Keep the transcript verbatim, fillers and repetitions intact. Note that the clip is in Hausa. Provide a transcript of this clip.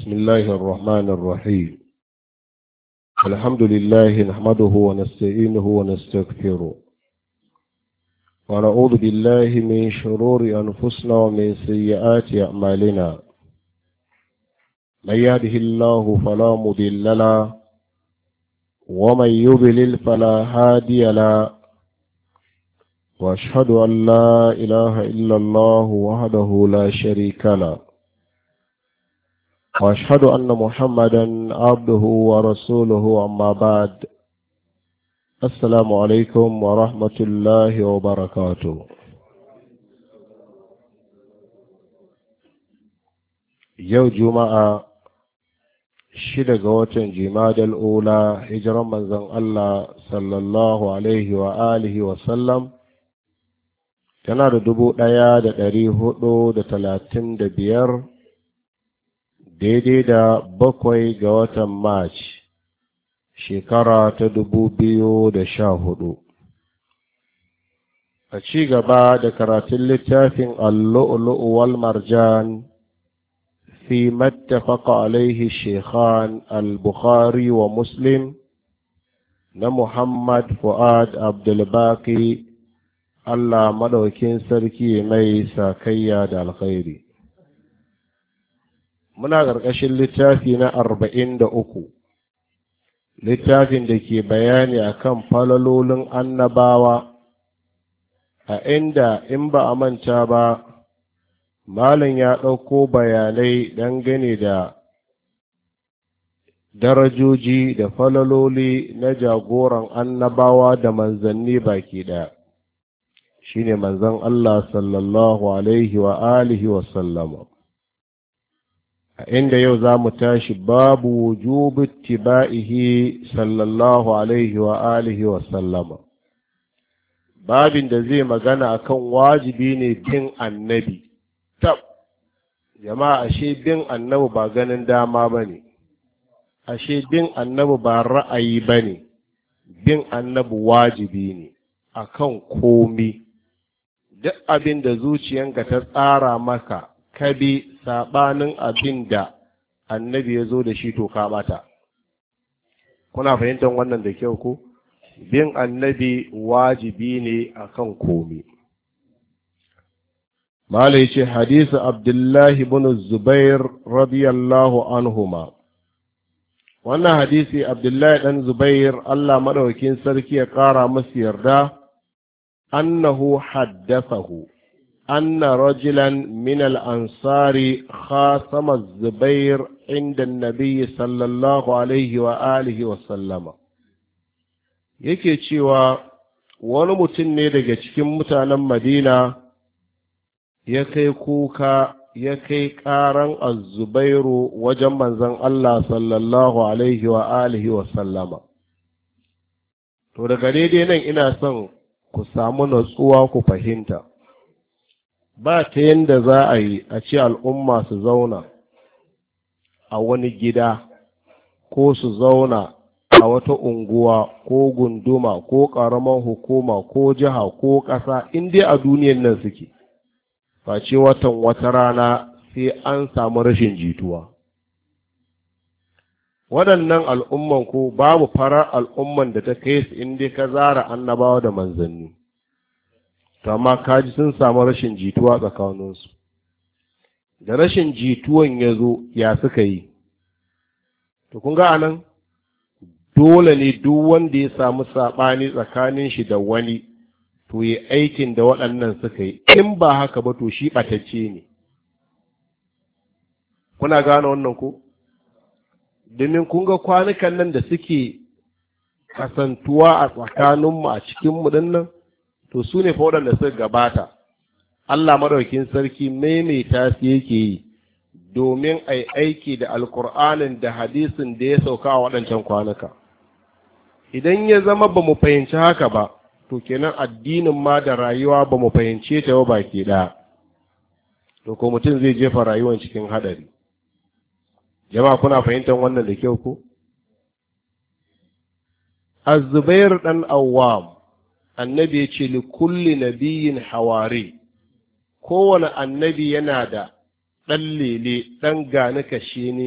بسم الله الرحمن الرحيم. الحمد لله نحمده ونستعينه ونستغفره ونعوذ بالله من شرور أنفسنا ومن سيئات أعمالنا. من يهده الله فلا مضل له ومن يضلل فلا هادي له، وأشهد أن لا إله إلا الله وحده لا شريك له، وأشهد أن محمدا عبده ورسوله. أما بعد، السلام عليكم ورحمة الله وبركاته. يوم جمعة shida ga watan Jimadal Ula, hijiran manzon Allah sallallahu alaihi wa alihi wa sallam tana da dubu ɗaya da ɗari hudu da talatin da biyar, daidai da bakwai ga watan March shekara ta dubu biyu da sha hudu. A ci gaba da karatun littafin Al-Lu'lu'u wal Marjan في ما اتفق عليه الشيخان البخاري ومسلم نمحمد فؤاد عبد الباقي الله مدوكين سركي مي ساكيا دا الخيري. muna ƙarƙashin littafi na arba'in da uku, littafin da ke bayani akan falalolin annabawa, a inda in ba a manta ba Malam ya ɗauko bayanai dangane da darajoji da falaloli na jagoran annabawa da manzanni baki ɗaya, shi ne manzan Allah sallallahu alaihi wa alihi wa sallama. A inda yau za mu tashi babu wujubi tiba'ihi sallallahu alaihi wa alihi wa sallama, babin da zai magana akan wajibi ne bin annabi. Tab, jama'a, ashe bin annabi ba ganin dama ba ne, ashe bin annabi ba ra'ayi ba ne, bin annabi wajibi ne a kan komi. Duk abin da zuciyanka ta tsara maka, ka bi saɓanin abin da annabi ya zo da shi to ka ɓata. Kuna fahimtar wannan da kyau ko? Bin annabi wajibi ne a kan komi. Mala yace hadisi Abdullahi ibn Zubair radiyallahu anhuma. Wannan hadisi Abdullahi dan Zubair, Allah madaukakin sarki ya ƙara masa yarda, annahu haddathahu anna rajulan min al-ansari khasama Zubair inda an-nabiy sallallahu alaihi wa alihi wa sallama. Yake cewa wani mutum ne daga cikin mutanen Madina ya kai kuka ya kai ƙaran az-Zubairu wajen manzon Allah sallallahu alaihi wa alihi wa sallama. To daga daidai nan ina son ku samu natsuwa ku fahimta, ba ta yanda za a yi a ce al'umma su zauna a wani gida ko su zauna a wata unguwa ko gunduma ko ƙaramin hukuma ko jiha ko ƙasa, in dai a duniyan nan suke, face watan wata rana sai an samu rashin jituwa. Waɗannan al'umman ko babu farar al'umman da ta kai su inda ka zara annabawa da manzanni, to amma kaji sun samu rashin jituwa tsakaninsu. Da rashin jituwan ya zo ya suka yi, to kun ga anan dole ne duk wanda ya samu saɓani tsakanin shi da wani to yi aikin da waɗannan suka yi, in ba haka ba to shi ɓatacce ne. Kuna gane wannan ko? Domin kun ga kwanukan nan da suke kasantuwa a tsakaninmu a cikinmu ɗin nan, to su ne fa waɗanda suka gabata. Allah maɗaukin sarki maimaita su yake yi domin a yi aiki da alkur'anin da hadisin da ya sauka a waɗancan kwanuka. Idan ya zama ba mu fahimci haka ba, to kenan addinin ma da rayuwa ba mu fahimce ta ba baki ɗaya, to ko mutum zai jefa rayuwan cikin haɗari. Jama'a kuna fahimtar wannan da kyau ko? Az-Zubair dan Awwam, annabi ya ce li kulli nabiyyin hawari, kowane annabi yana da ɗan lele, ɗan gani kashe ne